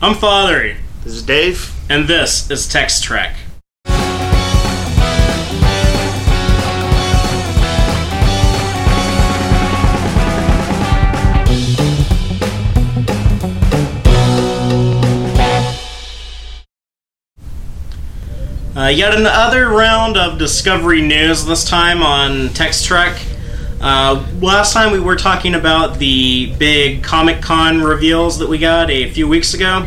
I'm Fathery. This is Dave. And this is Text Trek. Yet another round of Discovery news, this time on Text Trek. Last time we were talking about the big Comic-Con reveals that we got a few weeks ago.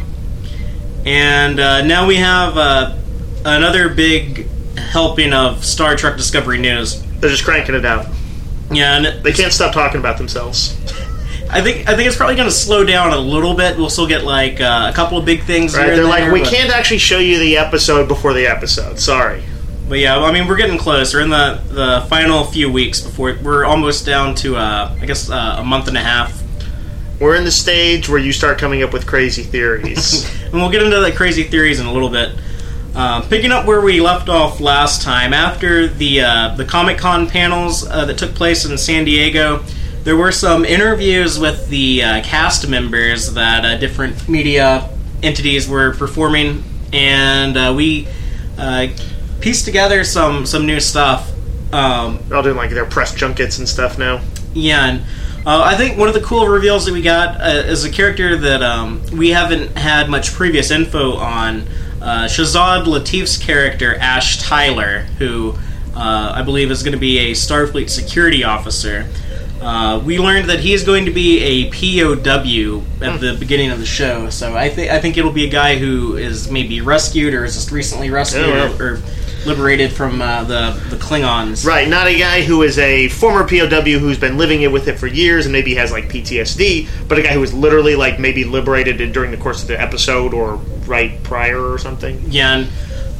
And now we have another big helping of Star Trek Discovery news. They're just cranking it out. Yeah, and they can't stop talking about themselves. I think it's probably going to slow down a little bit. We'll still get like a couple of big things. Right? Here They're and like, there, we can't actually show you the episode before the episode. Sorry. But yeah, I mean, we're getting close. We're in the final few weeks before we're almost down to a month and a half. We're in the stage where you start coming up with crazy theories. And we'll get into the crazy theories in a little bit. Picking up where we left off last time, after the Comic-Con panels that took place in San Diego, there were some interviews with the cast members that different media entities were performing, and we pieced together some new stuff. They're all doing like their press junkets and stuff now. Yeah, and I think one of the cool reveals that we got is a character that we haven't had much previous info on. Shazad Latif's character, Ash Tyler, who I believe is going to be a Starfleet security officer. We learned that he's going to be a POW at the beginning of the show, so I think it'll be a guy who is maybe rescued or is just recently rescued or liberated from the Klingons. Right, not a guy who is a former POW who's been living with it for years and maybe has like PTSD, but a guy who was literally like maybe liberated during the course of the episode or right prior or something. Yeah, and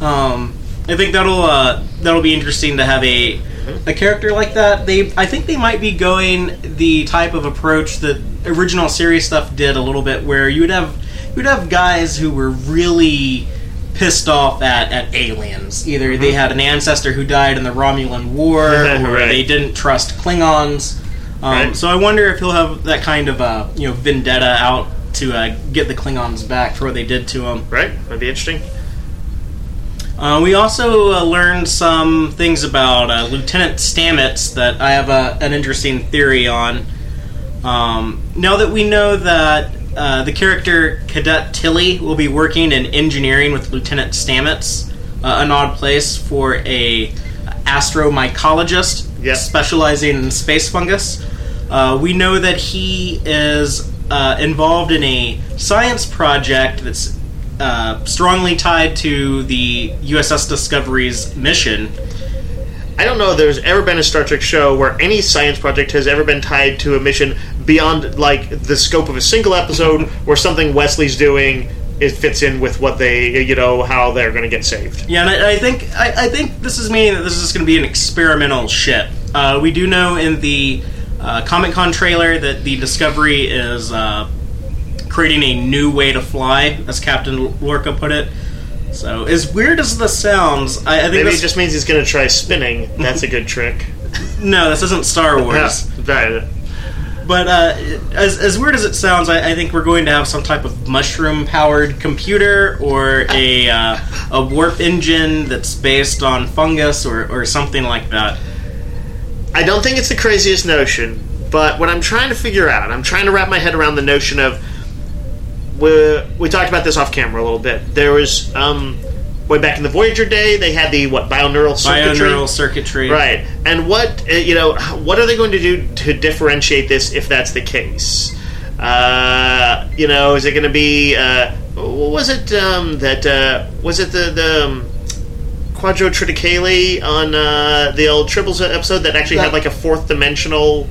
I think that'll be interesting to have a character like that. I think they might be going the type of approach that original series stuff did a little bit, where you'd have guys who were really pissed off at aliens. Either they had an ancestor who died in the Romulan War, or right. They didn't trust Klingons. Right. So I wonder if he'll have that kind of vendetta out to get the Klingons back for what they did to them. Right, that'd be interesting. We also learned some things about Lieutenant Stamets that I have an interesting theory on. Now that we know that the character Cadet Tilly will be working in engineering with Lieutenant Stamets, an odd place for a astromycologist specializing in space fungus. We know that he is involved in a science project that's strongly tied to the USS Discovery's mission. I don't know if there's ever been a Star Trek show where any science project has ever been tied to a mission beyond like the scope of a single episode where something Wesley's doing fits in with what they, how they're going to get saved. Yeah, and I think this is meaning that this is going to be an experimental ship. We do know in the Comic-Con trailer that the Discovery is creating a new way to fly, as Captain Lorca put it. So, as weird as this sounds, I think maybe it just means he's going to try spinning. That's a good trick. No, this isn't Star Wars. Right. But as weird as it sounds, I think we're going to have some type of mushroom-powered computer or a warp engine that's based on fungus or something like that. I don't think it's the craziest notion, but what I'm trying to figure out, I'm trying to wrap my head around the notion of... We talked about this off camera a little bit. There was, way back in the Voyager day, they had the, bioneural circuitry? Bioneural circuitry. Right. And what are they going to do to differentiate this if that's the case? Is it going to be, was it the Quadro Triticale on the old Tribbles episode that actually had like a fourth dimensional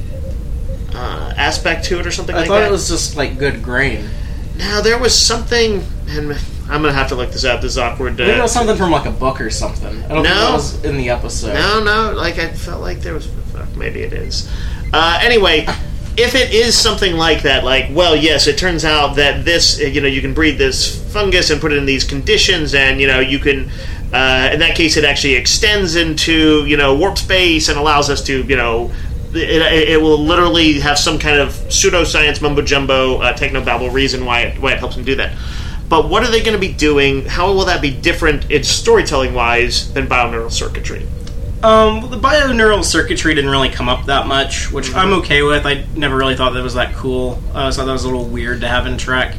aspect to it or something like that? I thought it was just like good grain. Now, there was something, and I'm going to have to look this up, this is awkward. Maybe it was something from like a book or something. I don't think that was in the episode. No, I felt like there was, maybe it is. Anyway, if it is something like that, yes, it turns out that this, you can breed this fungus and put it in these conditions, and, you can, in that case, it actually extends into, warp space and allows us to, it will literally have some kind of pseudoscience mumbo-jumbo technobabble reason why it helps them do that. But what are they going to be doing? How will that be different in storytelling-wise than bioneural circuitry? The bioneural circuitry didn't really come up that much, which I'm okay with. I never really thought that was that cool. I thought that was a little weird to have in Trek.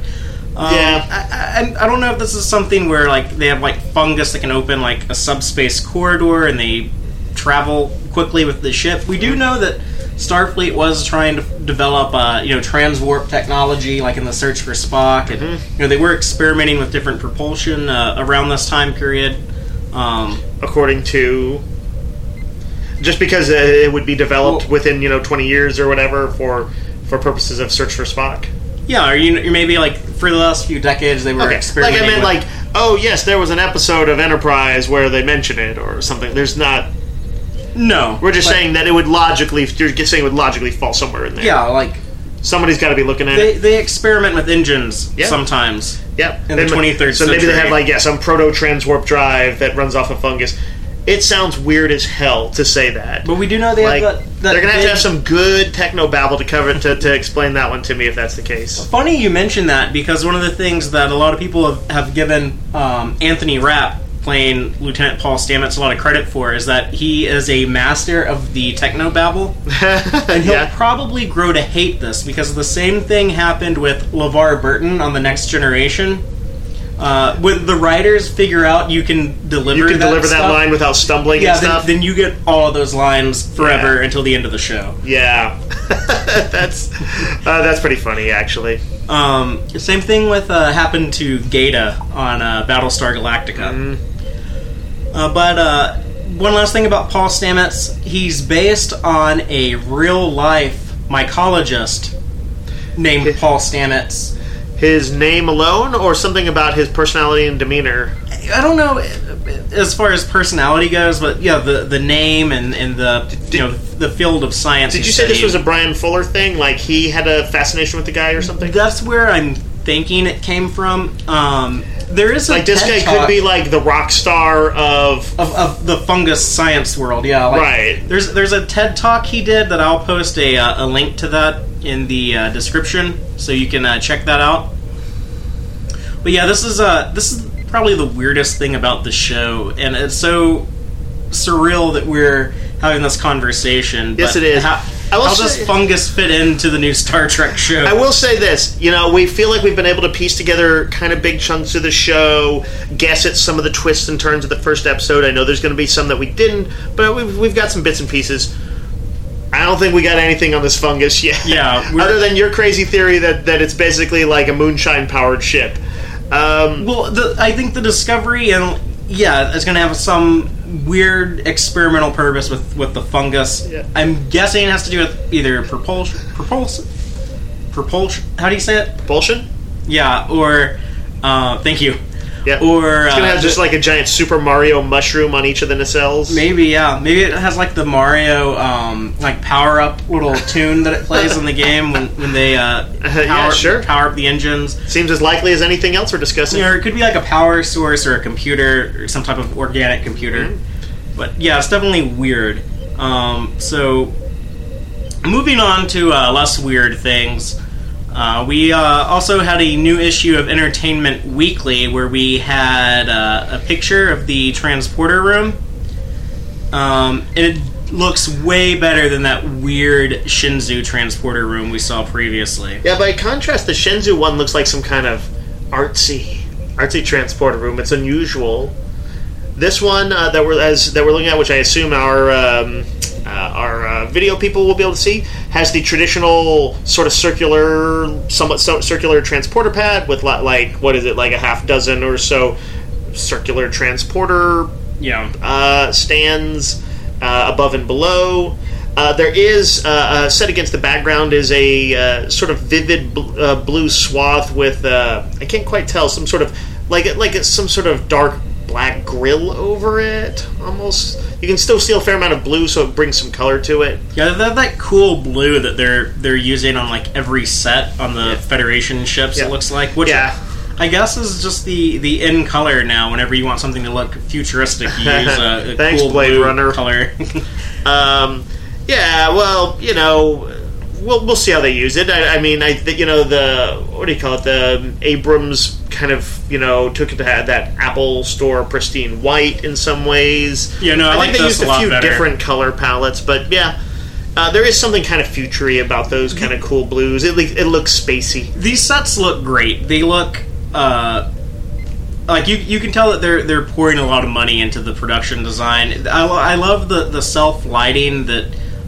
I don't know if this is something where like they have like fungus that can open like a subspace corridor and they travel quickly with the ship. We do know that Starfleet was trying to develop transwarp technology, like in the Search for Spock, and they were experimenting with different propulsion around this time period. According to, just because it would be developed within 20 years or whatever for purposes of Search for Spock. Yeah, or you maybe like for the last few decades they were experimenting. Like I meant oh yes, there was an episode of Enterprise where they mention it or something. There's not. No, we're just saying that it would logically. You're saying it would logically fall somewhere in there. Yeah, like somebody's got to be looking at it. They experiment with engines sometimes. Yep. In the 23rd century. So maybe they have some proto transwarp drive that runs off of fungus. It sounds weird as hell to say that. But we do know they have that they're going to have some good technobabble to cover to explain that one to me if that's the case. Funny you mention that, because one of the things that a lot of people have given Anthony Rapp, playing Lieutenant Paul Stamets, a lot of credit for is that he is a master of the technobabble. And he'll probably grow to hate this, because the same thing happened with LeVar Burton on The Next Generation. When the writers figure out you can deliver that line without stumbling and stuff, then you get all of those lines forever until the end of the show. Yeah. That's pretty funny, actually. Same thing with happened to Gata on Battlestar Galactica. But one last thing about Paul Stamets, he's based on a real-life mycologist named Paul Stamets. His name alone, or something about his personality and demeanor? I don't know as far as personality goes, but yeah, the name and the field of science. Did you say this was a Brian Fuller thing? Like he had a fascination with the guy or something? That's where I'm thinking it came from. There is a this TED guy could be like the rock star of the fungus science world. Yeah, right. There's a TED talk he did that I'll post a link to that in the description, so you can check that out. But yeah, this is probably the weirdest thing about the show, and it's so surreal that we're having this conversation. Yes, it is. How does fungus fit into the new Star Trek show? I will say this, we feel like we've been able to piece together kind of big chunks of the show, guess at some of the twists and turns of the first episode. I know there's going to be some that we didn't, but we've got some bits and pieces. I don't think we got anything on this fungus yet. Yeah. Other than your crazy theory that it's basically like a moonshine-powered ship. I think the Discovery, it's going to have some weird experimental purpose with the fungus. Yeah. I'm guessing it has to do with either propulsion. How do you say it? Propulsion? Yeah, or thank you. Yeah. Or it's gonna have just like a giant Super Mario mushroom on each of the nacelles. Maybe, yeah. Maybe it has like the Mario power up little tune that it plays in the game when they power up the engines. Seems as likely as anything else we're discussing. Or it could be like a power source or a computer or some type of organic computer. Mm-hmm. But yeah, it's definitely weird. So moving on to less weird things. We also had a new issue of Entertainment Weekly where we had a picture of the transporter room. And it looks way better than that weird Shenzhou transporter room we saw previously. Yeah, by contrast, the Shenzhou one looks like some kind of artsy transporter room. It's unusual. This one that we're looking at, which I assume our video people will be able to see, has the traditional sort of somewhat circular transporter pad with like a half dozen or so circular transporter stands above and below. There is set against the background is a sort of vivid blue swath with I can't quite tell, some sort of some sort of dark black grill over it, almost. You can still see a fair amount of blue, so it brings some color to it. Yeah, that cool blue that they're using on like every set on the Federation ships. It looks like, which I guess is just the in color now. Whenever you want something to look futuristic, you use a Thanks, cool Blade blue Runner color. Yeah, well, we'll see how they use it. What do you call it? The Abrams kind of, took it to have that Apple Store pristine white in some ways. Yeah, no, I like think they this used a a few lot better. different color palettes, but yeah. There is something kind of futury about those kind of cool blues. It looks spacey. These sets look great. They look like you can tell that they're pouring a lot of money into the production design. I love the self lighting that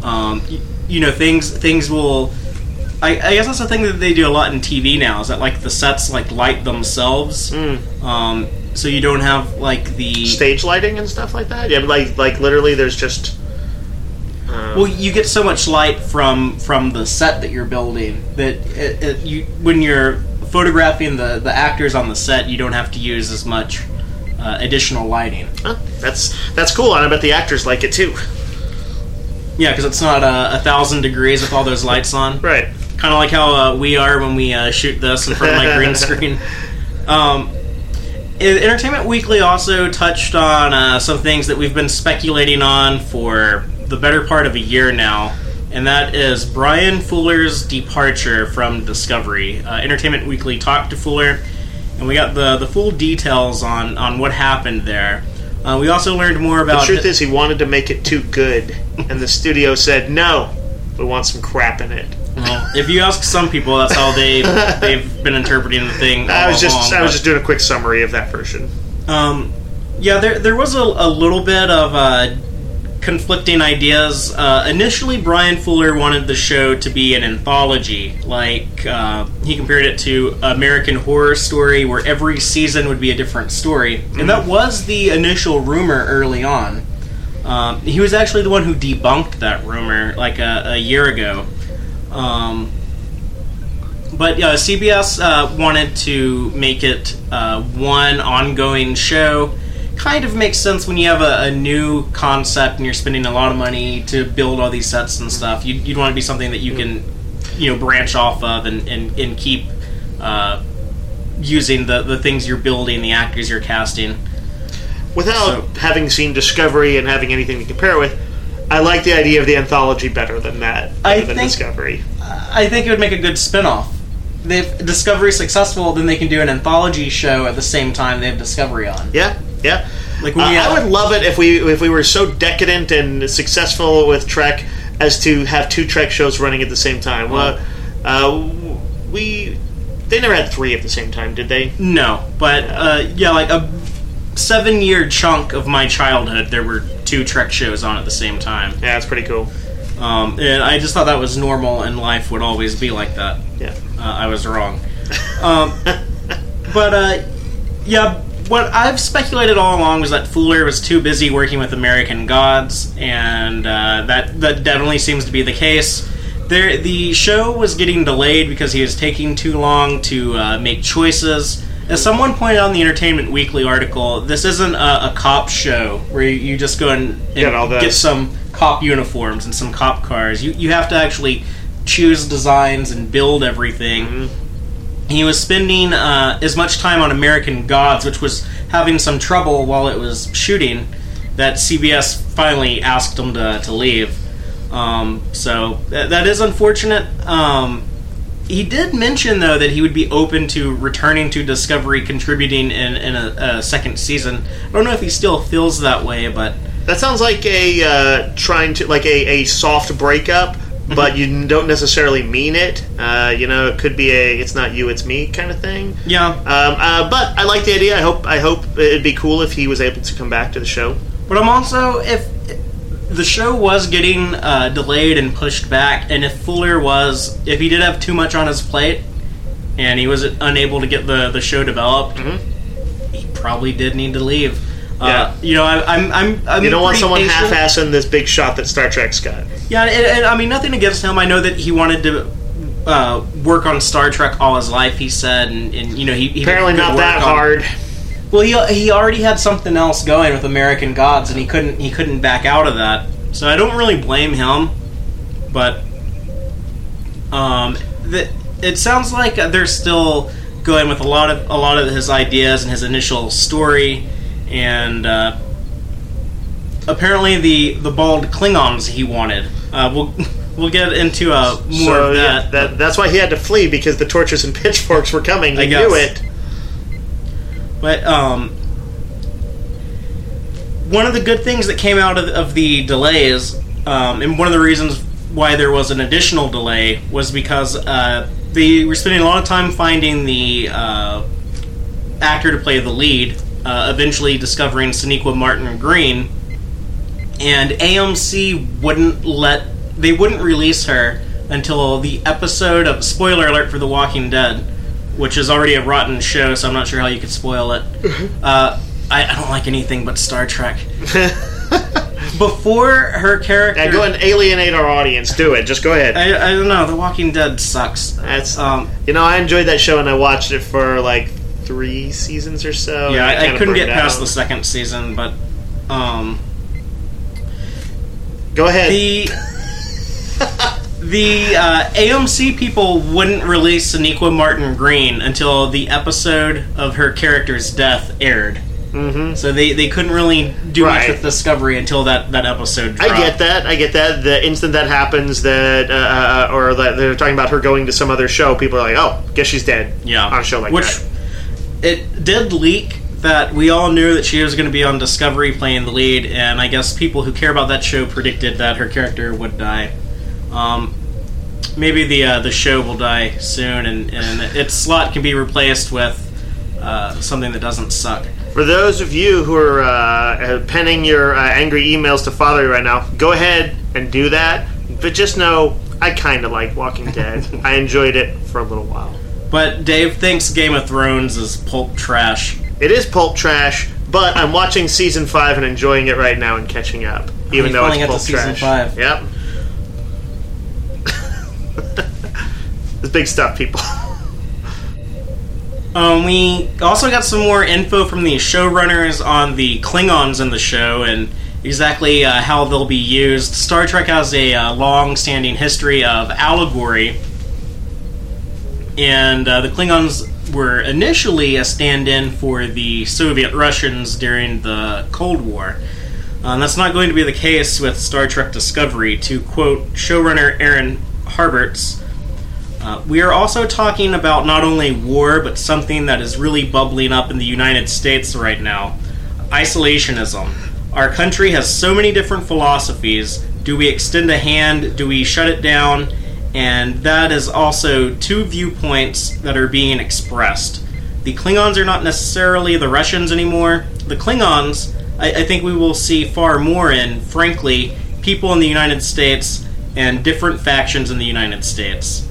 things will. I guess that's the thing that they do a lot in TV now, is that like the sets like light themselves. So you don't have like the stage lighting and stuff like that. Yeah, like literally, there's just. Well, you get so much light from the set that you're building that when you're photographing the actors on the set, you don't have to use as much additional lighting. Huh, that's cool, and I bet the actors like it too. Yeah, because it's not 1,000 degrees with all those lights on. Right. Kind of like how we are when we shoot this in front of my green screen. Entertainment Weekly also touched on some things that we've been speculating on for the better part of a year now, and that is Bryan Fuller's departure from Discovery. Entertainment Weekly talked to Fuller, and we got the full details on what happened there. We also learned more about... The truth is, he wanted to make it too good, and the studio said, no, we want some crap in it. Well, if you ask some people, that's how they've been interpreting the thing. I was just doing a quick summary of that version. Yeah, there was a little bit of conflicting ideas. Initially, Bryan Fuller wanted the show to be an anthology. Like, he compared it to American Horror Story, where every season would be a different story. Mm-hmm. And that was the initial rumor early on. He was actually the one who debunked that rumor, like a year ago. But CBS wanted to make it one ongoing show. Kind of makes sense when you have a new concept and you're spending a lot of money to build all these sets and stuff. You'd want to be something that you can, branch off of and keep using the things you're building, the actors you're casting. Without having seen Discovery and having anything to compare with, I like the idea of the anthology better than Discovery. I think it would make a good spin-off. If Discovery is successful, then they can do an anthology show at the same time they have Discovery on. Yeah. Like I would love it if we were so decadent and successful with Trek as to have two Trek shows running at the same time. They never had three at the same time, did they? No, but like a 7-year chunk of my childhood, there were two Trek shows on at the same time. Yeah, that's pretty cool. And I just thought that was normal, and life would always be like that. Yeah, I was wrong. What I've speculated all along was that Fuller was too busy working with American Gods, and that definitely seems to be the case. The show was getting delayed because he was taking too long to make choices. As someone pointed out in the Entertainment Weekly article, this isn't a cop show where you just go and get some cop uniforms and some cop cars. You have to actually choose designs and build everything. Mm-hmm. He was spending as much time on American Gods, which was having some trouble while it was shooting, that CBS finally asked him to leave. So that is unfortunate. He did mention, though, that he would be open to returning to Discovery, contributing in a second season. I don't know if he still feels that way, but... That sounds like a soft breakup, but you don't necessarily mean it. It could be it's not you, it's me kind of thing. Yeah. But I like the idea. I hope it'd be cool if he was able to come back to the show. But I'm also, if the show was getting delayed and pushed back, and if he did have too much on his plate, and he was unable to get the show developed, mm-hmm. he probably did need to leave. Yeah. I'm you don't want someone patient. half-assing this big shot that Star Trek's got. Yeah, and I mean, nothing against him. I know that he wanted to work on Star Trek all his life, he said, and he apparently not that hard. Well, he already had something else going with American Gods, and he couldn't back out of that. So I don't really blame him, but it sounds like they're still going with a lot of his ideas and his initial story, and apparently the bald Klingons he wanted we'll get into more of that. Yeah, that's why he had to flee, because the torches and pitchforks were coming. He knew it. But one of the good things that came out of the delays, and one of the reasons why there was an additional delay, was because they were spending a lot of time finding the actor to play the lead, eventually discovering Sonequa Martin Green, and AMC wouldn't release her until the episode of, spoiler alert for The Walking Dead, which is already a rotten show, so I'm not sure how you could spoil it. I don't like anything but Star Trek. Before her character... Yeah, go and alienate our audience. Do it. Just go ahead. I don't know. The Walking Dead sucks. That's I enjoyed that show, and I watched it for like 3 seasons or so. Yeah, I couldn't get past the second season, but... Go ahead. The AMC people wouldn't release Sonequa Martin Green until the episode of her character's death aired. Mm-hmm. So they couldn't really do much with Discovery until that episode dropped. I get that. The instant that happens, or that they're talking about her going to some other show, people are like, oh, guess she's dead. Yeah. On a show like that. It did leak that we all knew that she was going to be on Discovery playing the lead, and I guess people who care about that show predicted that her character would die. Maybe the show will die soon, and its slot can be replaced with something that doesn't suck. For those of you who are penning your angry emails to Father right now, go ahead and do that. But just know, I kind of like Walking Dead. I enjoyed it for a little while. But Dave thinks Game of Thrones is pulp trash. It is pulp trash, but I'm watching Season 5 and enjoying it right now and catching up. Even though it's pulp trash. Season 5. Yep. It's big stuff, people. We also got some more info from the showrunners on the Klingons in the show and exactly how they'll be used. Star Trek has a long-standing history of allegory, and the Klingons were initially a stand-in for the Soviet Russians during the Cold War. That's not going to be the case with Star Trek Discovery. To quote showrunner Aaron Harberts, we are also talking about not only war, but something that is really bubbling up in the United States right now. Isolationism. Our country has so many different philosophies. Do we extend a hand? Do we shut it down? And that is also 2 viewpoints that are being expressed. The Klingons are not necessarily the Russians anymore. The Klingons, I think we will see far more in, frankly, people in the United States and different factions in the United States.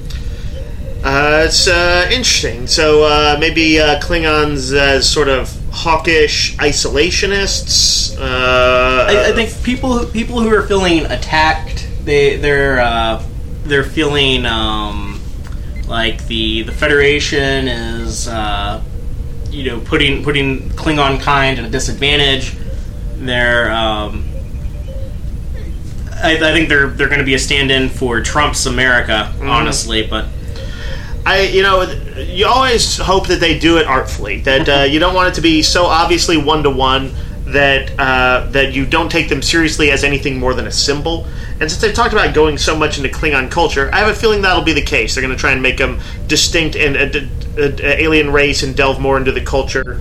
It's interesting. So maybe Klingons as sort of hawkish isolationists. I think people who are feeling attacked, they're feeling like the Federation is putting Klingon kind at a disadvantage. They're I think they're going to be a stand-in for Trump's America, honestly, but. You always hope that they do it artfully. That you don't want it to be so obviously one-to-one that you don't take them seriously as anything more than a symbol. And since they've talked about going so much into Klingon culture, I have a feeling that'll be the case. They're going to try and make them distinct and alien race and delve more into the culture.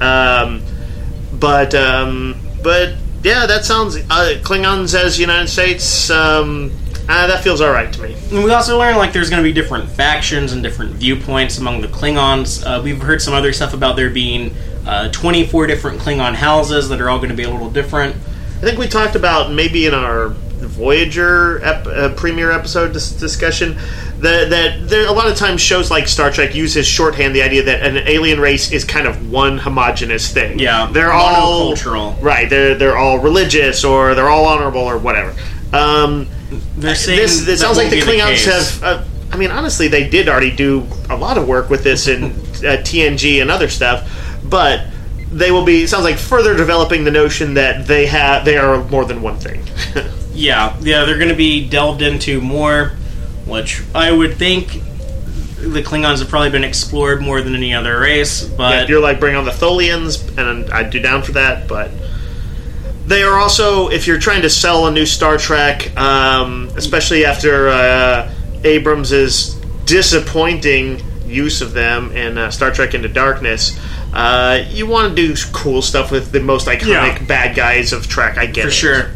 But yeah, that sounds Klingons as United States. That feels alright to me. And we also learned there's going to be different factions and different viewpoints among the Klingons. We've heard some other stuff about there being 24 different Klingon houses that are all going to be a little different. I think we talked about maybe in our Voyager premiere episode discussion that there a lot of times shows like Star Trek use as shorthand the idea that an alien race is kind of one homogenous thing. Yeah, they're all monocultural. Right, they're all religious or they're all honorable or whatever. They're saying it sounds like the Klingons have. Honestly, they did already do a lot of work with this in TNG and other stuff, but they will be. It sounds like further developing the notion that they are more than one thing. yeah, they're going to be delved into more, which I would think the Klingons have probably been explored more than any other race. But yeah, if you're bring on the Tholians, and I'd do down for that, but. They are also, if you're trying to sell a new Star Trek, especially after Abrams' disappointing use of them in Star Trek Into Darkness, you want to do cool stuff with the most iconic bad guys of Trek. I get it. For sure.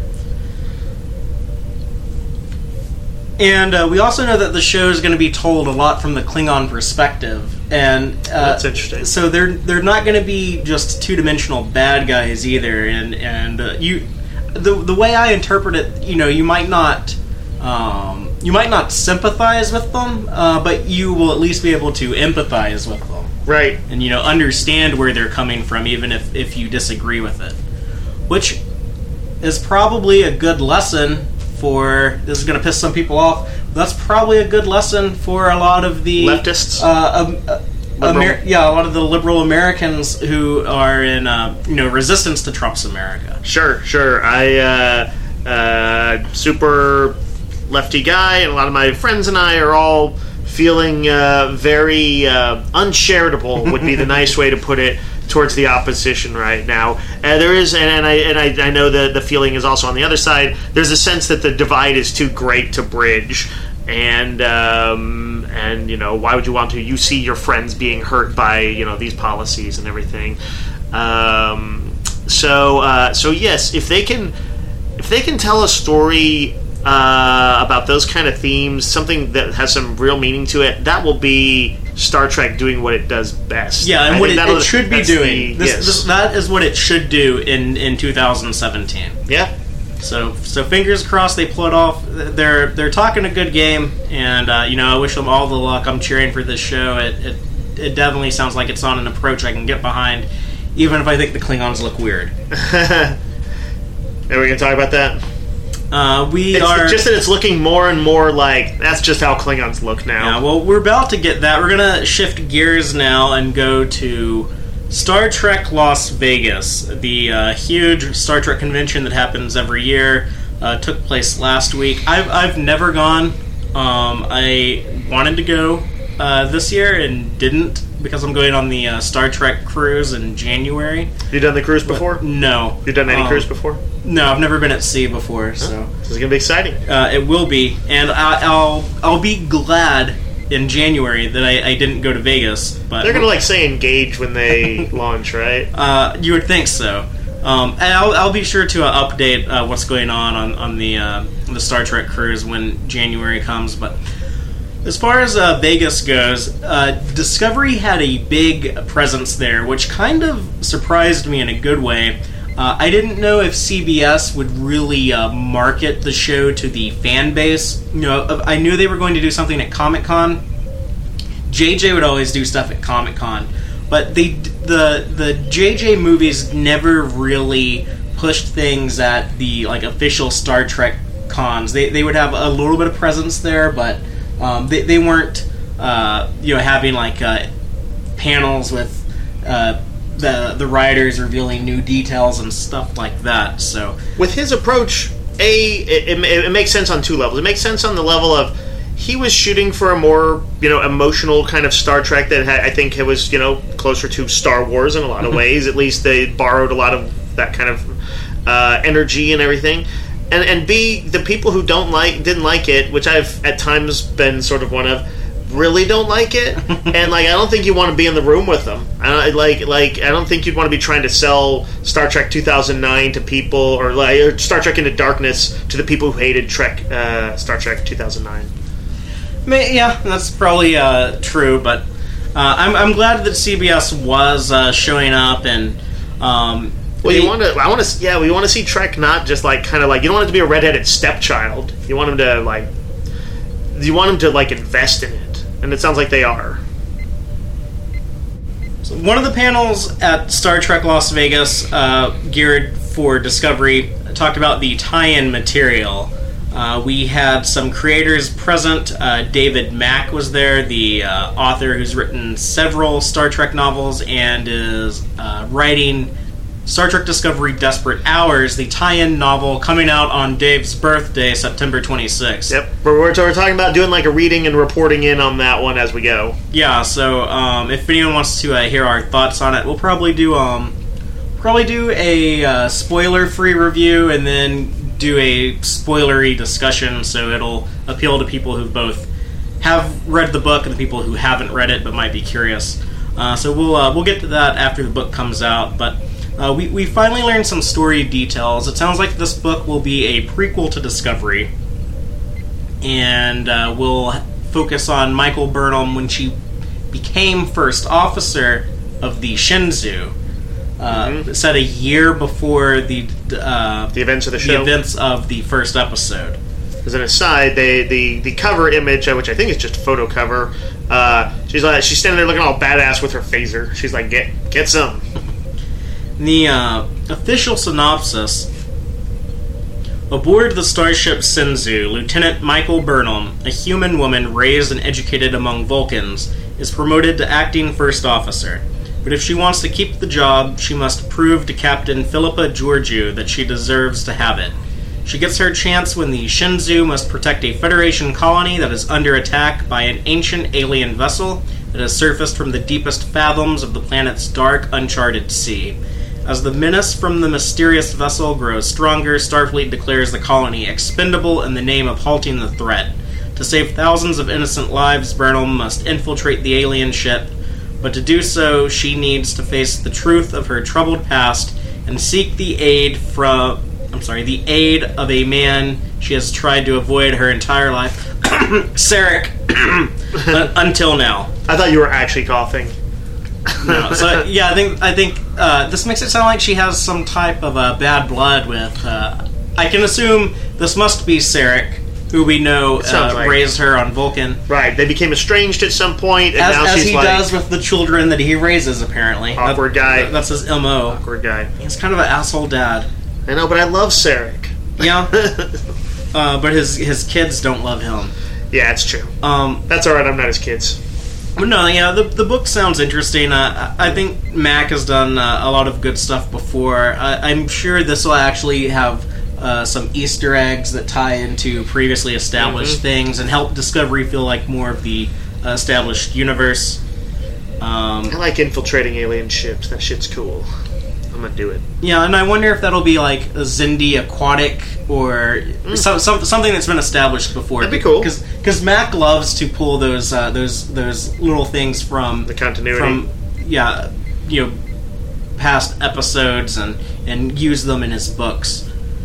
And we also know that the show is going to be told a lot from the Klingon perspective, and that's interesting. So they're not going to be just two-dimensional bad guys either. And the way I interpret it, you might not sympathize with them, but you will at least be able to empathize with them, right? And understand where they're coming from, even if you disagree with it, which is probably a good lesson. This is going to piss some people off. That's probably a good lesson for a lot of the leftists. A lot of the liberal Americans who are in resistance to Trump's America. Sure. I super lefty guy, and a lot of my friends and I are all feeling very uncharitable. Would be the nice way to put it. Towards the opposition right now, there is, and I know that the feeling is also on the other side. There's a sense that the divide is too great to bridge, and why would you want to? You see your friends being hurt by these policies and everything. So yes, if they can tell a story about those kind of themes, something that has some real meaning to it, that will be Star Trek doing what it does best. Yeah, and what it should be doing. That is what it should do in 2017. Yeah. So fingers crossed they pull it off. They're talking a good game, and I wish them all the luck. I'm cheering for this show. It definitely sounds like it's on an approach I can get behind, even if I think the Klingons look weird. Are we going to talk about that? It's just that it's looking more and more like that's just how Klingons look now. Yeah, well, we're about to get that. We're going to shift gears now and go to Star Trek Las Vegas. The huge Star Trek convention that happens every year took place last week. I've never gone. I wanted to go this year and didn't because I'm going on the Star Trek cruise in January. You done the cruise before? No. You done any cruise before? No, I've never been at sea before. So this is gonna be exciting. It will be, and I'll be glad in January that I didn't go to Vegas. But they're gonna say engage when they launch, right? You would think so. And I'll be sure to update what's going on the Star Trek cruise when January comes, but. As far as Vegas goes, Discovery had a big presence there, which kind of surprised me in a good way. I didn't know if CBS would really market the show to the fan base. I knew they were going to do something at Comic-Con. JJ would always do stuff at Comic-Con, but the JJ movies never really pushed things at the official Star Trek cons. They would have a little bit of presence there, but they weren't, having panels with the writers revealing new details and stuff like that. So with his approach, it makes sense on two levels. It makes sense on the level of he was shooting for a more emotional kind of Star Trek that I think it was closer to Star Wars in a lot of ways. At least they borrowed a lot of that kind of energy and everything. And B, the people who didn't like it, which I've at times been sort of one of, really don't like it. And I don't think you want to be in the room with them. I don't think you'd want to be trying to sell Star Trek 2009 to people, or Star Trek Into Darkness to the people who hated Star Trek 2009. Yeah, that's probably true. But I'm glad that CBS was showing up and. Well, we want to see Trek not just you don't want it to be a redheaded stepchild. You want them to invest in it, and it sounds like they are. So one of the panels at Star Trek Las Vegas, geared for Discovery, talked about the tie-in material. We had some creators present. David Mack was there, the author who's written several Star Trek novels and is writing Star Trek Discovery Desperate Hours, the tie-in novel coming out on Dave's birthday, September 26th. Yep. We're talking about doing a reading and reporting in on that one as we go. Yeah, so if anyone wants to hear our thoughts on it, we'll probably do probably do a spoiler-free review and then do a spoilery discussion, so it'll appeal to people who both have read the book and the people who haven't read it but might be curious. So we'll get to that after the book comes out, but we finally learned some story details. It sounds like this book will be a prequel to Discovery, and we'll focus on Michael Burnham when she became first officer of the Shenzhou. Set a year before the events of the show. The events of the first episode. As an aside, the cover image, which I think is just a photo cover, she's standing there looking all badass with her phaser. She's like, get some. The official synopsis: aboard the starship Shenzhou, Lieutenant Michael Burnham, a human woman raised and educated among Vulcans, is promoted to acting first officer. But if she wants to keep the job, she must prove to Captain Philippa Georgiou that she deserves to have it. She gets her chance when the Shenzhou must protect a Federation colony that is under attack by an ancient alien vessel that has surfaced from the deepest fathoms of the planet's dark, uncharted sea. As the menace from the mysterious vessel grows stronger, Starfleet declares the colony expendable in the name of halting the threat. To save thousands of innocent lives, Burnham must infiltrate the alien ship, but to do so, she needs to face the truth of her troubled past and seek the aid of a man she has tried to avoid her entire life, Sarek, until now. I thought you were actually coughing. No, so yeah, I think this makes it sound like she has some type of bad blood with. I can assume this must be Sarek, who we know raised her on Vulcan. Right, they became estranged at some point, and now she's like... As he does with the children that he raises, apparently. Awkward guy. That's his M.O. Awkward guy. He's kind of an asshole dad. I know, but I love Sarek. Yeah. But his kids don't love him. Yeah, it's true. That's alright, I'm not his kids. But no, yeah, the book sounds interesting. I think Mac has done a lot of good stuff before. I'm sure this will actually have... some Easter eggs that tie into previously established things and help Discovery feel like more of the established universe. I like infiltrating alien ships. That shit's cool. I'm gonna do it. Yeah, and I wonder if that'll be like a Xindi aquatic or something that's been established before. That'd be cool. Because Mac loves to pull those little things from the continuity. Past episodes and use them in his books.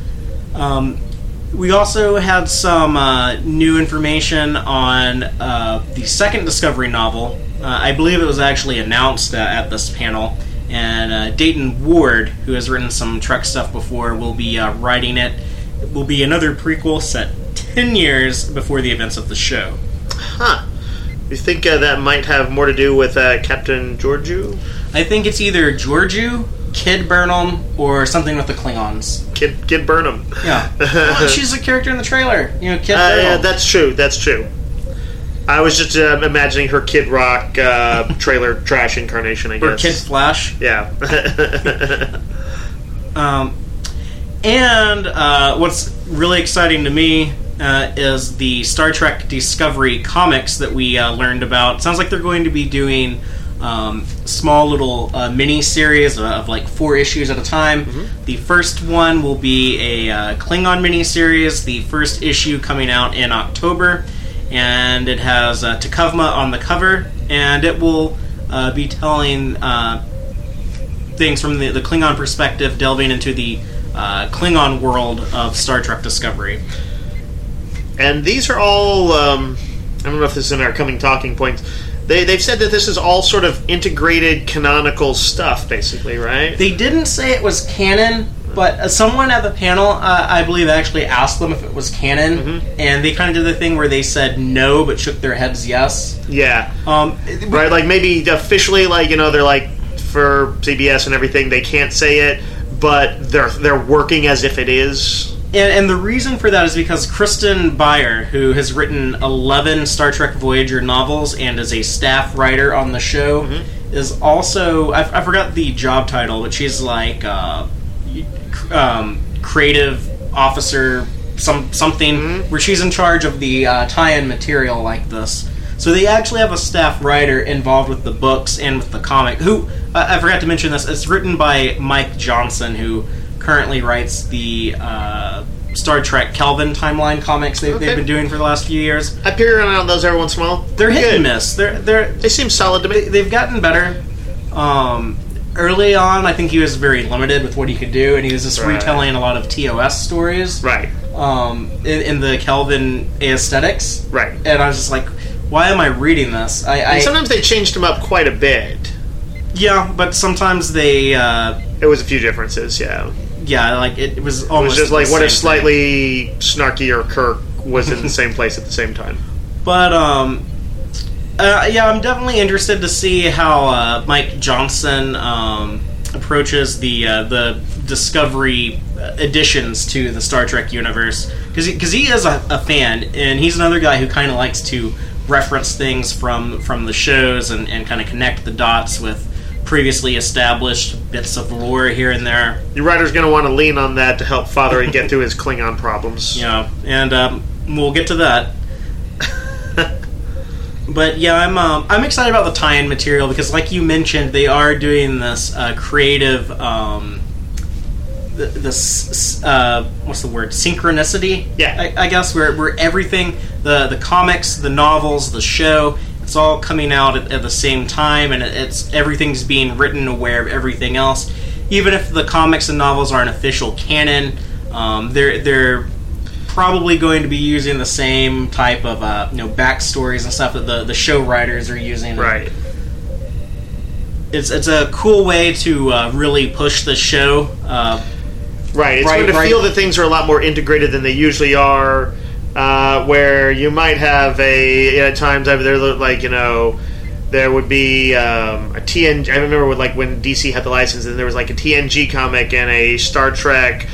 We also had some new information on the second Discovery novel. I believe it was actually announced at this panel, and Dayton Ward, who has written some Trek stuff before, will be writing it. It will be another prequel set 10 years before the events of the show. Huh. You think that might have more to do with Captain Georgiou? I think it's either Georgiou, Kid Burnham, or something with the Klingons. Kid Burnham. Yeah. Well, she's a character in the trailer. Kid Burnham. Yeah, that's true. I was just imagining her Kid Rock trailer trash incarnation, I guess. Or Kid Flash. Yeah. And what's really exciting to me is the Star Trek Discovery comics that we learned about. Sounds like they're going to be doing small little mini-series of like 4 issues at a time. Mm-hmm. The first one will be a Klingon mini-series, the first issue coming out in October, and it has T'Kuvma on the cover, and it will be telling things from the Klingon perspective, delving into the Klingon world of Star Trek Discovery. And these are all, I don't know if this is in our coming talking points, they've said that this is all sort of integrated canonical stuff, basically, right? They didn't say it was canon, but someone at the panel, I believe, actually asked them if it was canon, and they kind of did the thing where they said no, but shook their heads yes. Yeah. Right, like maybe officially, like, they're like, for CBS and everything, they can't say it, but they're working as if it is. And the reason for that is because Kristen Beyer, who has written 11 Star Trek Voyager novels and is a staff writer on the show, is also... I forgot the job title, but she's like creative officer something, where she's in charge of the tie-in material like this. So they actually have a staff writer involved with the books and with the comic, who, I forgot to mention this, it's written by Mike Johnson, who currently writes the Star Trek Kelvin timeline comics they've been doing for the last few years. I peer around on those every once in a while. They're hit and miss. They seem solid to me. They've gotten better. Early on, I think he was very limited with what he could do, and he was just retelling a lot of TOS stories. Right. In the Kelvin aesthetics. Right. And I was just like, why am I reading this? And sometimes they changed him up quite a bit. Yeah, but sometimes they... There was a few differences, yeah. Yeah, like, it was almost... It was just like, what if slightly snarkier Kirk was in the same place at the same time? But, yeah, I'm definitely interested to see how Mike Johnson approaches the Discovery additions to the Star Trek universe, because he is a fan, and he's another guy who kind of likes to reference things from the shows and kind of connect the dots with previously established bits of lore here and there. Your writer's going to want to lean on that to help Father get through his Klingon problems. Yeah, and we'll get to that. But yeah, I'm excited about the tie-in material because, like you mentioned, they are doing this creative, what's the word? Synchronicity. Yeah, I guess where everything, the comics, the novels, the show, it's all coming out at the same time, and everything's being written aware of everything else. Even if the comics and novels aren't official canon, they're probably going to be using the same type of backstories and stuff that the show writers are using. Right. It's a cool way to really push the show. Right. It's going to feel that things are a lot more integrated than they usually are. Where you might have at times over there, like, there would be a TNG. I remember when DC had the license, and there was like a TNG comic and a Star Trek,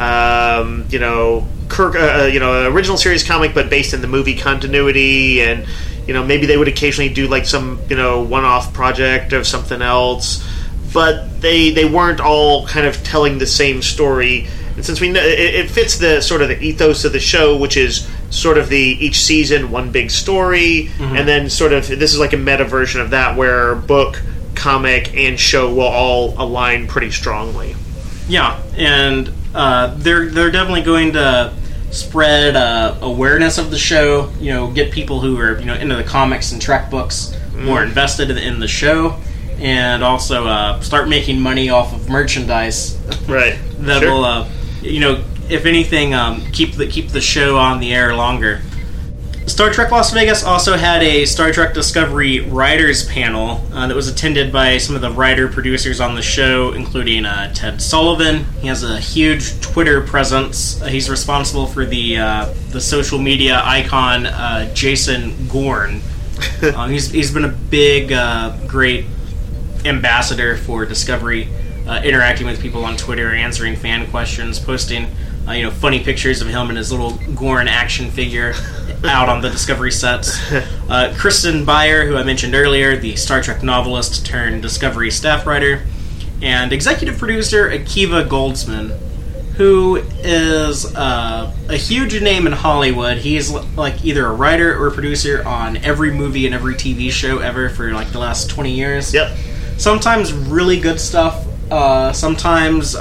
Kirk, original series comic, but based in the movie continuity, and maybe they would occasionally do like some one-off project of something else, but they weren't all kind of telling the same story. And since we know it fits the sort of the ethos of the show, which is sort of each season one big story, and then sort of this is like a meta version of that where book, comic, and show will all align pretty strongly. Yeah, and they're definitely going to spread awareness of the show. Get people who are into the comics and Trek books more invested in the show, and also start making money off of merchandise. Right. That will, if anything, keep the show on the air longer. Star Trek Las Vegas also had a Star Trek Discovery writers panel that was attended by some of the writer-producers on the show, including Ted Sullivan. He has a huge Twitter presence. He's responsible for the social media icon Jason Gorn. He's been a big, great ambassador for Discovery, interacting with people on Twitter, answering fan questions, posting funny pictures of him and his little Gorn action figure out on the Discovery sets. Kristen Beyer, who I mentioned earlier, the Star Trek novelist turned Discovery staff writer, and executive producer Akiva Goldsman, who is a huge name in Hollywood. He's like either a writer or a producer on every movie and every TV show ever for like the last 20 years. Yep. Sometimes really good stuff. Sometimes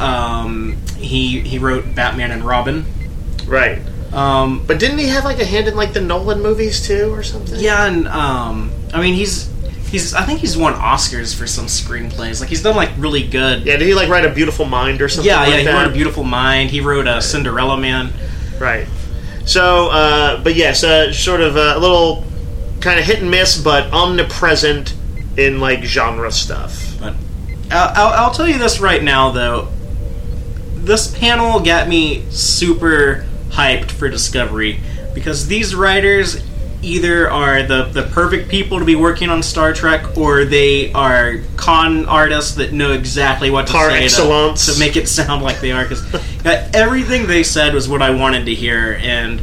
he wrote Batman and Robin. Right. But didn't he have like a hand in like the Nolan movies too, or something? Yeah, and I mean he's I think he's won Oscars for some screenplays. Like he's done like really good. Yeah, did he like write A Beautiful Mind or something? Yeah, like he that? wrote A Beautiful Mind. He wrote Cinderella Man. Right. So, but yes, sort of a little kind of hit and miss, but omnipresent in like genre stuff. But I'll tell you this right now, though. This panel got me super hyped for Discovery because these writers either are the perfect people to be working on Star Trek, or they are con artists that know exactly what to say to make it sound like they are. Because everything they said was what I wanted to hear. And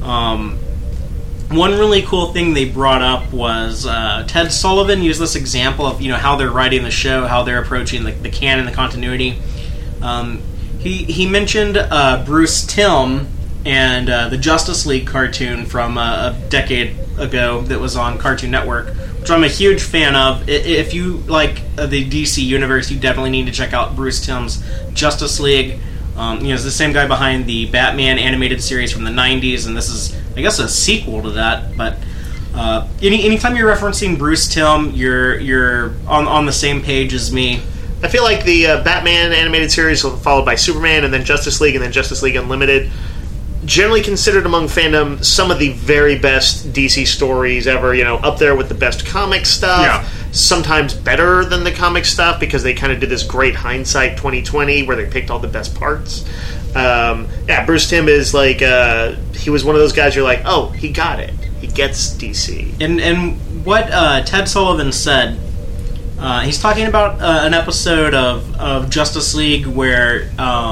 one really cool thing they brought up was Ted Sullivan used this example of how they're writing the show, how they're approaching the canon, the continuity. He mentioned Bruce Timm, and the Justice League cartoon from a decade ago that was on Cartoon Network, which I'm a huge fan of. If you like the DC universe, you definitely need to check out Bruce Timm's Justice League. It's the same guy behind the Batman animated series from the 90s, and this is, I guess, a sequel to that. But anytime you're referencing Bruce Timm, you're on the same page as me. I feel like the Batman animated series followed by Superman, and then Justice League, and then Justice League Unlimited. Generally considered among fandom some of the very best DC stories ever, up there with the best comic stuff. Yeah. Sometimes better than the comic stuff because they kind of did this great hindsight 2020 where they picked all the best parts. Bruce Timm is like, he was one of those guys you're like, oh, he got it. He gets DC. And what Ted Sullivan said, he's talking about an episode of Justice League where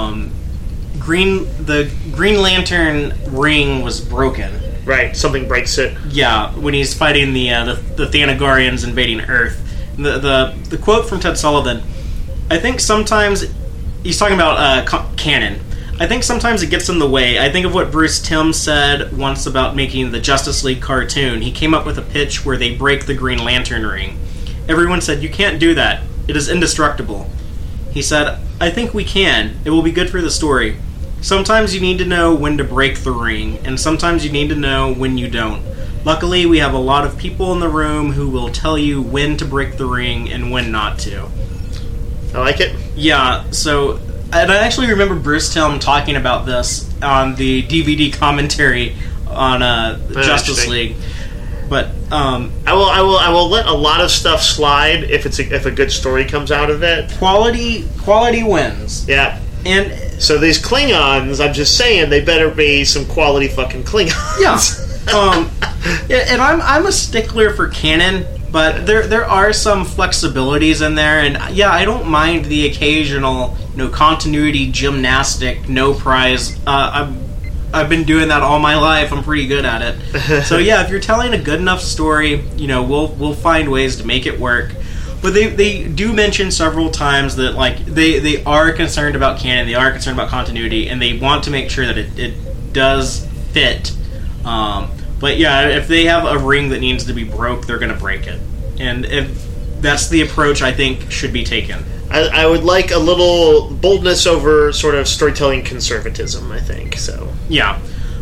the Green Lantern ring was broken. Right, something breaks it. Yeah, when he's fighting the Thanagarians invading Earth. The quote from Ted Sullivan, I think sometimes, he's talking about canon. I think sometimes it gets in the way. I think of what Bruce Timm said once about making the Justice League cartoon. He came up with a pitch where they break the Green Lantern ring. Everyone said, you can't do that. It is indestructible. He said, I think we can. It will be good for the story. Sometimes you need to know when to break the ring, and sometimes you need to know when you don't. Luckily, we have a lot of people in the room who will tell you when to break the ring and when not to. I like it. Yeah, so, and I actually remember Bruce Timm talking about this on the DVD commentary on Justice League. But I will let a lot of stuff slide if a good story comes out of it. Quality wins. Yeah. And so these Klingons, I'm just saying, they better be some quality fucking Klingons. Yeah. And I'm a stickler for canon, but there are some flexibilities in there, and yeah, I don't mind the occasional continuity gymnastic, no prize. I've been doing that all my life. I'm pretty good at it. So yeah, if you're telling a good enough story, we'll find ways to make it work. But they do mention several times that they are concerned about canon, they are concerned about continuity, and they want to make sure that it does fit. But yeah, if they have a ring that needs to be broke, they're going to break it. And if that's the approach I think should be taken. I would like a little boldness over sort of storytelling conservatism, I think. So yeah.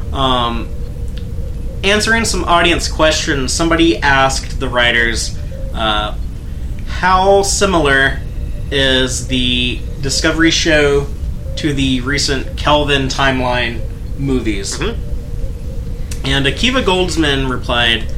Answering some audience questions, somebody asked the writers, how similar is the Discovery show to the recent Kelvin timeline movies? Mm-hmm. And Akiva Goldsman replied,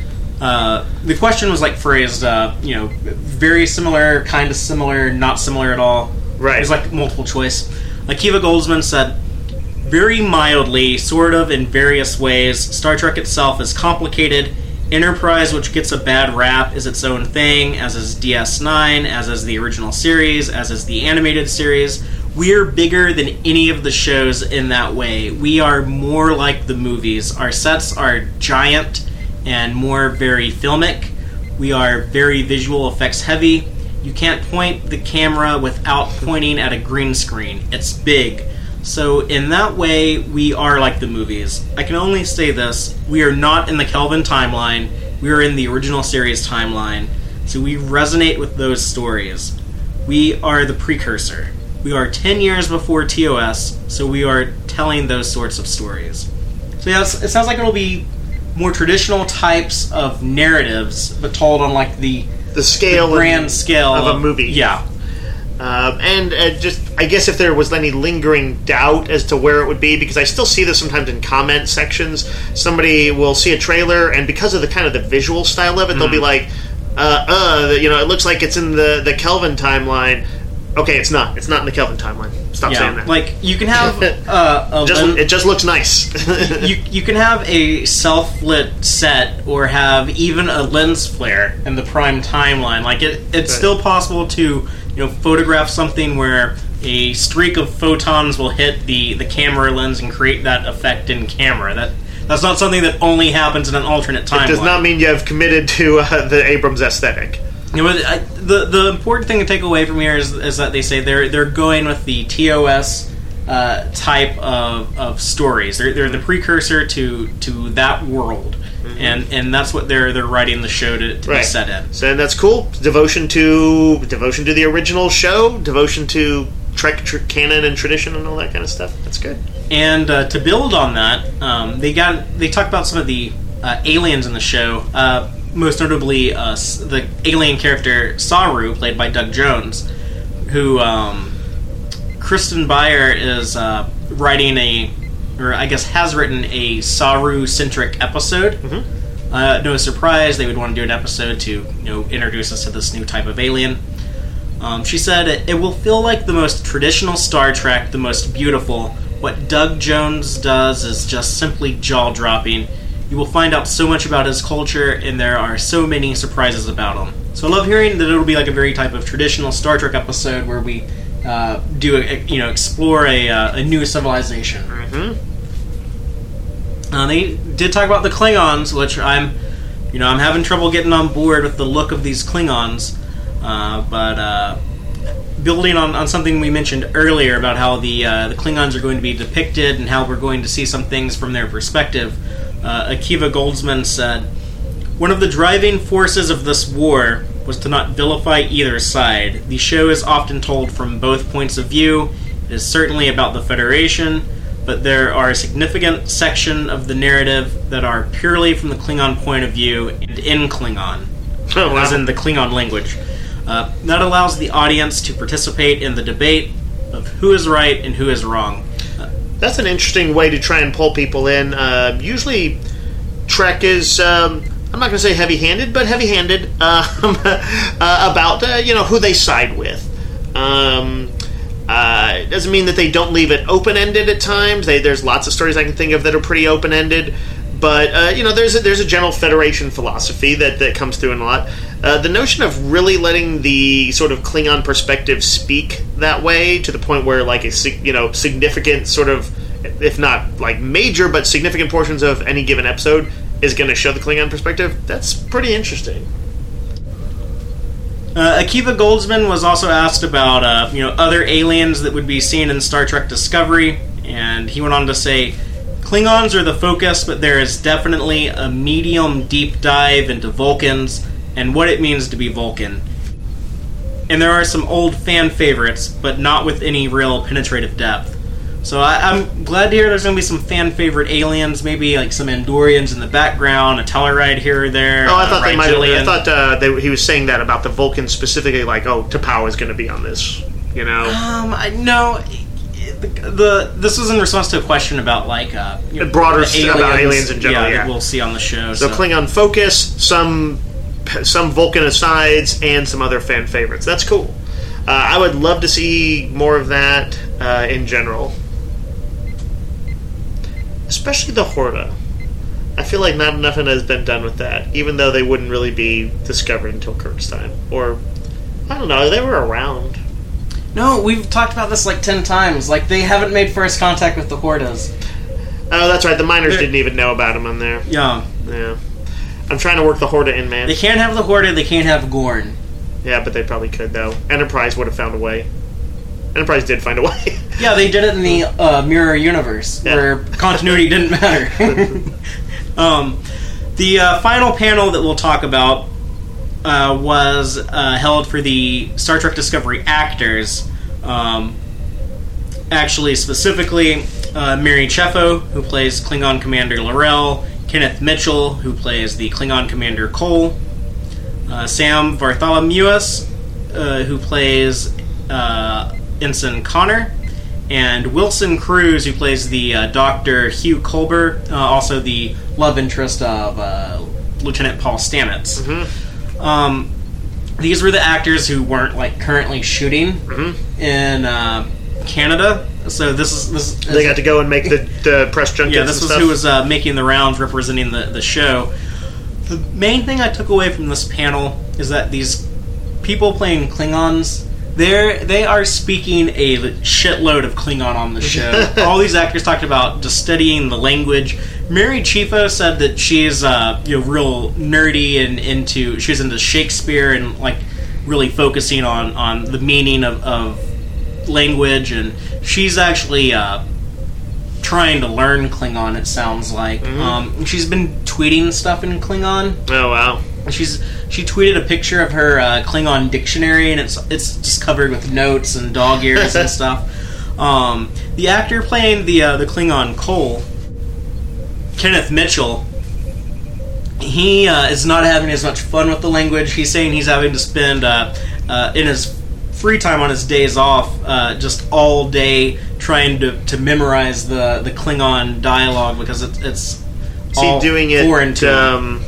the question was phrased, very similar, kind of similar, not similar at all. Right. It was multiple choice. Akiva Goldsman said, very mildly, sort of, in various ways. Star Trek itself is complicated. Enterprise, which gets a bad rap, is its own thing, as is DS9, as is the original series, as is the animated series. We're bigger than any of the shows in that way. We are more like the movies. Our sets are giant and more very filmic. We are very visual effects heavy. You can't point the camera without pointing at a green screen. It's big. So in that way, we are like the movies. I can only say this. We are not in the Kelvin timeline. We are in the original series timeline. So we resonate with those stories. We are the precursor. We are 10 years before TOS, so we are telling those sorts of stories. So yeah, it sounds like it'll be more traditional types of narratives, but told on the scale, the grand scale of a movie. Yeah. And just, I guess if there was any lingering doubt as to where it would be, because I still see this sometimes in comment sections, somebody will see a trailer, and because of the kind of the visual style of it, they'll be like, it looks like it's in the Kelvin timeline. Okay, it's not. It's not in the Kelvin timeline. Stop saying that. You can have it just looks nice. you can have a self-lit set or have even a lens flare in the prime timeline. It's still possible to photograph something where a streak of photons will hit the camera lens and create that effect in camera. That's not something that only happens in an alternate timeline. It does not mean you have committed to the Abrams aesthetic. The important thing to take away from here is that they say they're going with the TOS type of stories. They're the precursor to that world, and that's what they're writing the show to be set in. So that's cool. Devotion to the original show, devotion to Trek canon and tradition and all that kind of stuff. That's good. And to build on that, they talk about some of the aliens in the show. Most notably, the alien character Saru, played by Doug Jones, who Kristen Beyer is writing has written a Saru-centric episode. No surprise, they would want to do an episode to introduce us to this new type of alien. She said, "It will feel like the most traditional Star Trek, the most beautiful. What Doug Jones does is just simply jaw-dropping. You will find out so much about his culture, and there are so many surprises about him." So I love hearing that it'll be like a very type of traditional Star Trek episode where we explore a new civilization. They did talk about the Klingons, which I'm having trouble getting on board with the look of these Klingons. But building on something we mentioned earlier about how the Klingons are going to be depicted and how we're going to see some things from their perspective, Akiva Goldsman said, "One of the driving forces of this war was to not vilify either side. The show is often told from both points of view. It is certainly about the Federation, but there are a significant section of the narrative that are purely from the Klingon point of view and in Klingon." Oh, wow. As in the Klingon language. That allows the audience to participate in the debate of who is right and who is wrong. That's an interesting way to try and pull people in. Usually, Trek is, I'm not going to say heavy-handed, but heavy-handed about, who they side with. It doesn't mean that they don't leave it open-ended at times. There's lots of stories I can think of that are pretty open-ended. But, there's a general Federation philosophy that comes through in a lot. The notion of really letting the sort of Klingon perspective speak that way to the point where, like, a significant sort of, if not, like, major, but significant portions of any given episode is going to show the Klingon perspective, that's pretty interesting. Akiva Goldsman was also asked about, other aliens that would be seen in Star Trek Discovery, and he went on to say, "Klingons are the focus, but there is definitely a medium deep dive into Vulcans and what it means to be Vulcan. And there are some old fan favorites, but not with any real penetrative depth." So I'm glad to hear there's going to be some fan favorite aliens, maybe like some Andorians in the background, a Tellarite here or there. Oh, I thought they might have. I thought he was saying that about the Vulcans specifically, like, T'Pau is going to be on this, No. This was in response to a question about broader about aliens in general. That we'll see on the show. So Klingon focus, some Vulcan asides, and some other fan favorites. That's cool. I would love to see more of that in general, especially the Horta. I feel like not enough has been done with that, even though they wouldn't really be discovered until Kirk's time, or I don't know. They were around. No, we've talked about this like 10 times. Like, they haven't made first contact with the Hortas. Oh, that's right. The miners didn't even know about them on there. Yeah. I'm trying to work the Horta in, man. They can't have the Horta, they can't have Gorn. Yeah, but they probably could, though. Enterprise would have found a way. Enterprise did find a way. Yeah, they did it in the Mirror Universe, where continuity didn't matter. The final panel that we'll talk about was held for the Star Trek Discovery actors. Actually, specifically, Mary Cheffo, who plays Klingon Commander L'Rell, Kenneth Mitchell, who plays the Klingon Commander Cole, Sam Bartholomeus, who plays Ensign Connor, and Wilson Cruz, who plays the Dr. Hugh Culber, also the love interest of Lieutenant Paul Stamets. These were the actors who weren't currently shooting in Canada. So this is they got to go and make the press junkets. Yeah, this was who was making the rounds representing the show. The main thing I took away from this panel is that these people playing Klingons, they are speaking a shitload of Klingon on the show. All these actors talked about just studying the language. Mary Cheffo said that she's real nerdy and she's into Shakespeare and really focusing on the meaning of language, and she's actually trying to learn Klingon, it sounds like. She's been tweeting stuff in Klingon. Oh, wow. She tweeted a picture of her Klingon dictionary, and it's just covered with notes and dog ears and stuff. The actor playing the Klingon Cole, Kenneth Mitchell, he is not having as much fun with the language. He's saying he's having to spend in his free time on his days off just all day trying to memorize the Klingon dialogue because it's all doing it foreign to him.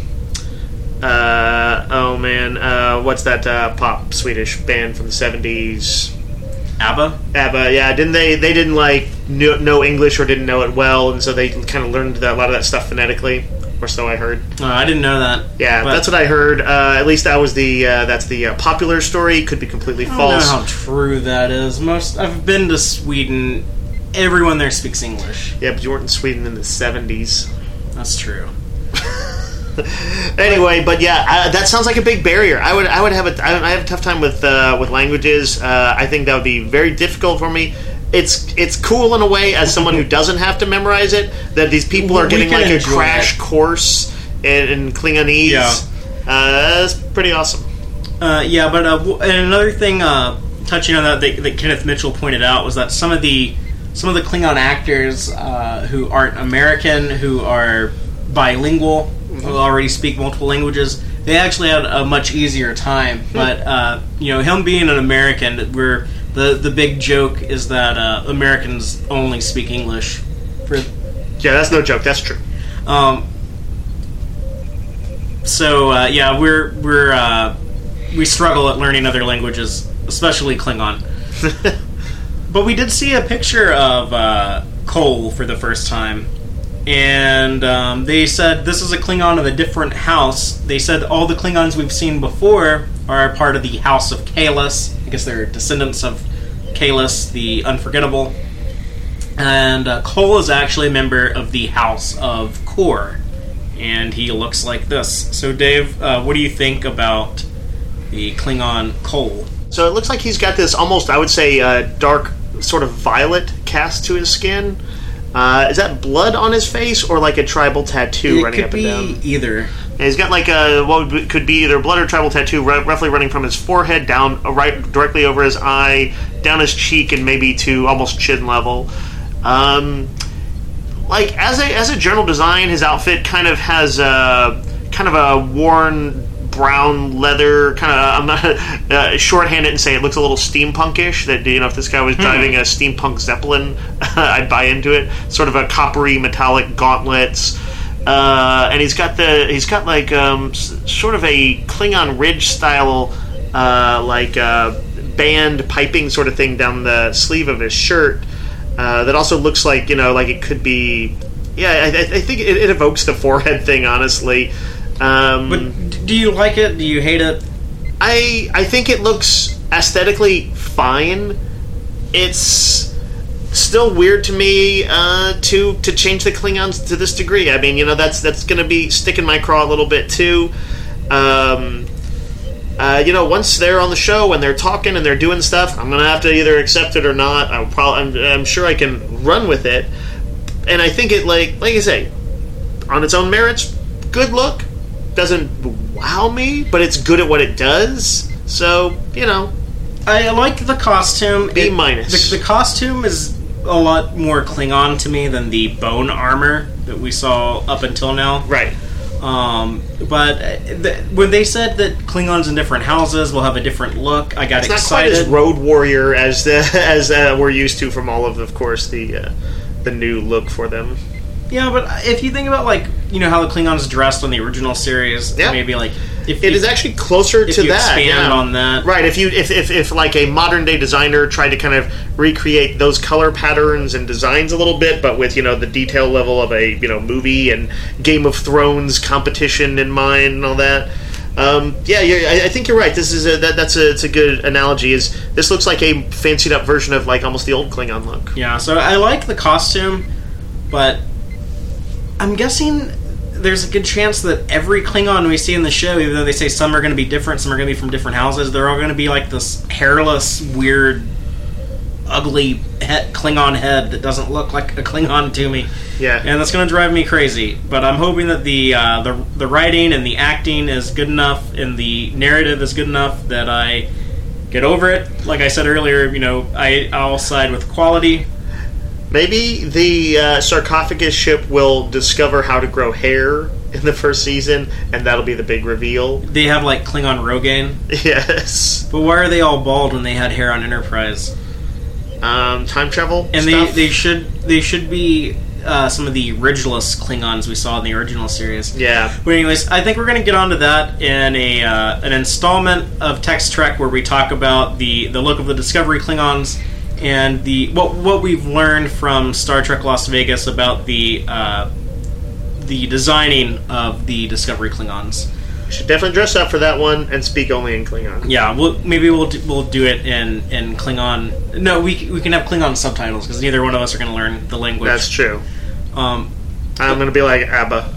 What's that pop Swedish band from the 70s? ABBA? ABBA, yeah. Didn't they didn't like know English or didn't know it well, and so they kind of learned a lot of that stuff phonetically, or so I heard. Oh, I didn't know that. Yeah, that's what I heard. At least that was that's the popular story. Could be completely false. I don't know how true that is. I've been to Sweden. Everyone there speaks English. Yeah, but you weren't in Sweden in the 70s. That's true. Anyway, but yeah, that sounds like a big barrier. I have a tough time with languages. I think that would be very difficult for me. It's cool in a way as someone who doesn't have to memorize it that these people are getting like a crash course in Klingonese. Yeah, that's pretty awesome. But and another thing touching on that Kenneth Mitchell pointed out was that some of the Klingon actors who aren't American, who are bilingual, who already speak multiple languages, they actually had a much easier time. But him being an American, the big joke is that Americans only speak English. Yeah, that's no joke. That's true. We struggle at learning other languages, especially Klingon. But we did see a picture of Cole for the first time. And they said this is a Klingon of a different house. They said all the Klingons we've seen before are part of the House of Kahless. I guess they're descendants of Kahless, the Unforgettable. And Cole is actually a member of the House of Kor. And he looks like this. So Dave, what do you think about the Klingon Cole? So it looks like he's got this almost, I would say, dark sort of violet cast to his skin. Is that blood on his face or like a tribal tattoo running up and down? It could be either. And he's got like could be either blood or tribal tattoo roughly running from his forehead down right directly over his eye, down his cheek, and maybe to almost chin level. Like as a general design, his outfit kind of has a worn brown leather, I'm not shorthanded and say it looks a little steampunkish. That if this guy was driving a steampunk Zeppelin, I'd buy into it. Sort of a coppery metallic gauntlets, and he's got like sort of a Klingon Ridge style band piping sort of thing down the sleeve of his shirt. That also looks like like it could be. Yeah, I think it evokes the forehead thing, honestly. But do you like it? Do you hate it? I think it looks aesthetically fine. It's still weird to me to change the Klingons to this degree. I mean, that's going to be sticking my craw a little bit too. Once they're on the show and they're talking and they're doing stuff, I'm going to have to either accept it or not. I'm sure I can run with it. And I think it like I say, on its own merits, good look. Doesn't wow me, but it's good at what it does. So, I like the costume. B minus. The costume is a lot more Klingon to me than the bone armor that we saw up until now. Right. But when they said that Klingons in different houses will have a different look, I got excited. It's not quite as Road Warrior as we're used to from all of course, the new look for them. Yeah, but if you think about how the Klingons dressed on the original series, maybe it is actually closer to that. Expand on that, right? If like a modern day designer tried to kind of recreate those color patterns and designs a little bit, but with the detail level of a movie and Game of Thrones competition in mind and all that. I think you're right. This is it's a good analogy. This looks like a fancied up version of almost the old Klingon look. Yeah, so I like the costume, but I'm guessing there's a good chance that every Klingon we see in the show, even though they say some are going to be different, some are going to be from different houses, they're all going to be like this hairless, weird ugly Klingon head that doesn't look like a Klingon to me. Yeah. And that's going to drive me crazy. But I'm hoping that the writing and the acting is good enough and the narrative is good enough that I get over it. Like I said earlier, I'll side with quality. Maybe the sarcophagus ship will discover how to grow hair in the first season, and that'll be the big reveal. They have, like, Klingon Rogaine. Yes. But why are they all bald when they had hair on Enterprise? Time travel and stuff? they should be some of the originalist Klingons we saw in the original series. Yeah. But anyways, I think we're going to get onto that in an installment of Text Trek where we talk about the look of the Discovery Klingons and what we've learned from Star Trek Las Vegas about the designing of the Discovery Klingons. We should definitely dress up for that one and speak only in Klingon. Yeah, maybe we'll do it in Klingon. No, we can have Klingon subtitles because neither one of us are going to learn the language. That's true. I'm going to be like ABBA.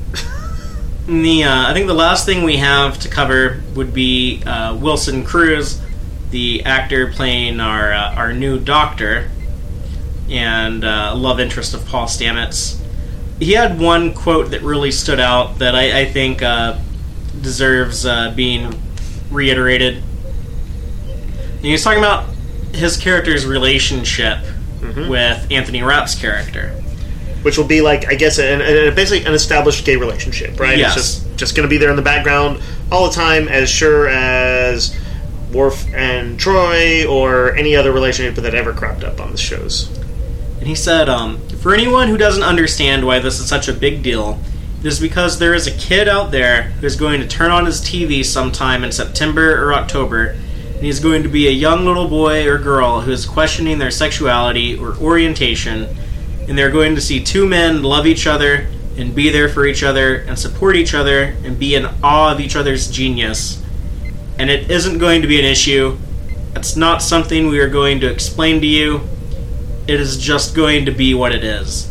I think the last thing we have to cover would be Wilson Cruz, the actor playing our new Doctor and love interest of Paul Stamets. He had one quote that really stood out that I think deserves being reiterated. And he was talking about his character's relationship with Anthony Rapp's character. Which will be like, I guess, basically an established gay relationship, right? Yes. It's just going to be there in the background all the time, as sure as Worf and Troy or any other relationship that ever cropped up on the shows. And he said, for anyone who doesn't understand why this is such a big deal, it is because there is a kid out there who is going to turn on his TV sometime in September or October, and he's going to be a young little boy or girl who is questioning their sexuality or orientation, and they're going to see two men love each other and be there for each other and support each other and be in awe of each other's genius. And it isn't going to be an issue. It's not something we are going to explain to you. It is just going to be what it is.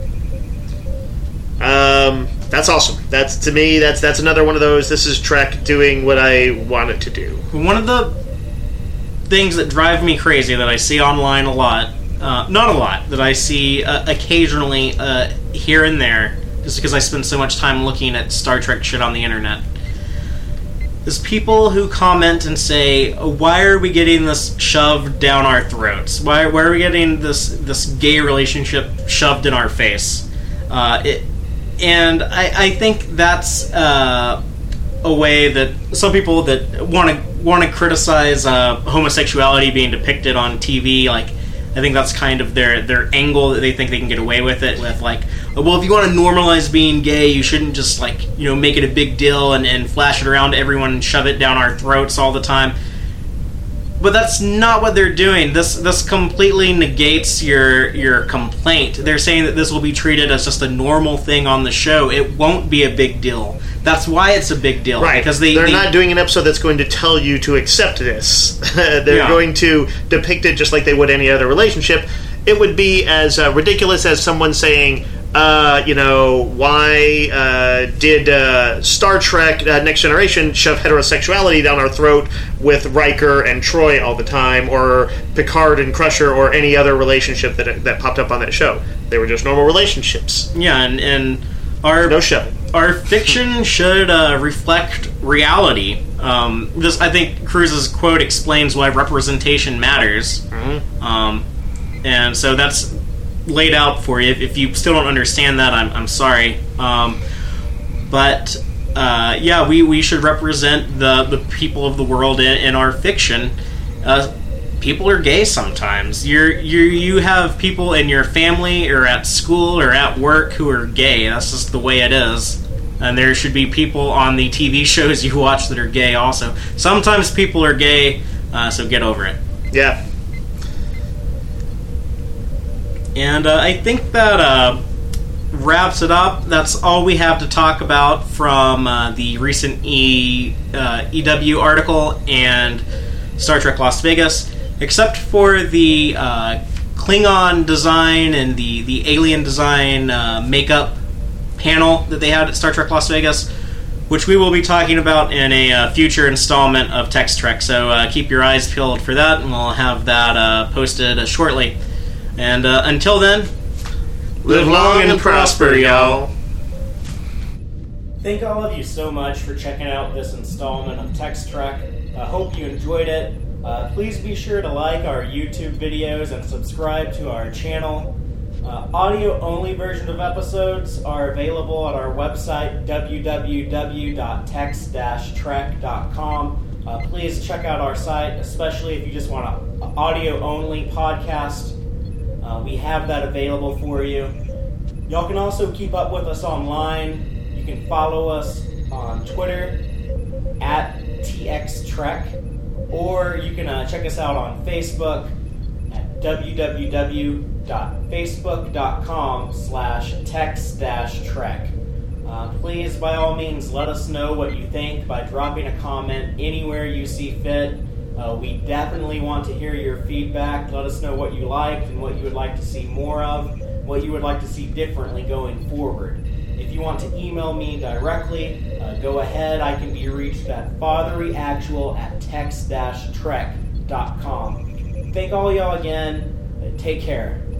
That's awesome. To me, that's another one of those, this is Trek doing what I want it to do. One of the things that drive me crazy that I see online a lot, not a lot, that I see occasionally here and there, just because I spend so much time looking at Star Trek shit on the internet, is people who comment and say, why are we getting this shoved down our throats? Why are we getting this gay relationship shoved in our face? And I think that's a way that some people that want to criticize homosexuality being depicted on TV, like, I think that's kind of their angle that they think they can get away with it with, like, well, if you want to normalize being gay, you shouldn't just, like, make it a big deal and flash it around to everyone and shove it down our throats all the time. But that's not what they're doing. This completely negates your complaint. They're saying that this will be treated as just a normal thing on the show. It won't be a big deal. That's why it's a big deal. Right. Because they're not doing an episode that's going to tell you to accept this. They're going to depict it just like they would any other relationship. It would be as ridiculous as someone saying, why did Star Trek Next Generation shove heterosexuality down our throat with Riker and Troy all the time, or Picard and Crusher, or any other relationship that popped up on that show? They were just normal relationships. Yeah, and no shoving. Our fiction should reflect reality. I think Cruz's quote explains why representation matters. Mm-hmm. And so that's laid out for you. If you still don't understand that, I'm sorry. But we should represent the people of the world in our fiction. People are gay sometimes. You have people in your family or at school or at work who are gay. That's just the way it is. And there should be people on the TV shows you watch that are gay also. Sometimes people are gay, so get over it. Yeah. And I think that wraps it up. That's all we have to talk about from the recent EW article and Star Trek Las Vegas, except for the Klingon design and the alien design makeup panel that they had at Star Trek Las Vegas. which we will be talking about in a future installment of Text Trek. So keep your eyes peeled for that, and we'll have that posted shortly. And until then, live long and prosper, y'all. Thank all of you so much for checking out this installment of Text Trek. I hope you enjoyed it. Please be sure to like our YouTube videos and subscribe to our channel. Audio-only version of episodes are available at our website, www.text-trek.com. Please check out our site, especially if you just want an audio-only podcast. We have that available for you. Y'all can also keep up with us online. You can follow us on Twitter at TXTrek, or you can check us out on Facebook at www.facebook.com/text-trek. Please, by all means, let us know what you think by dropping a comment anywhere you see fit. We definitely want to hear your feedback. Let us know what you liked and what you would like to see more of, what you would like to see differently going forward. If you want to email me directly, go ahead. I can be reached at fatherlyactual@text-trek.com. Thank all y'all again. Take care.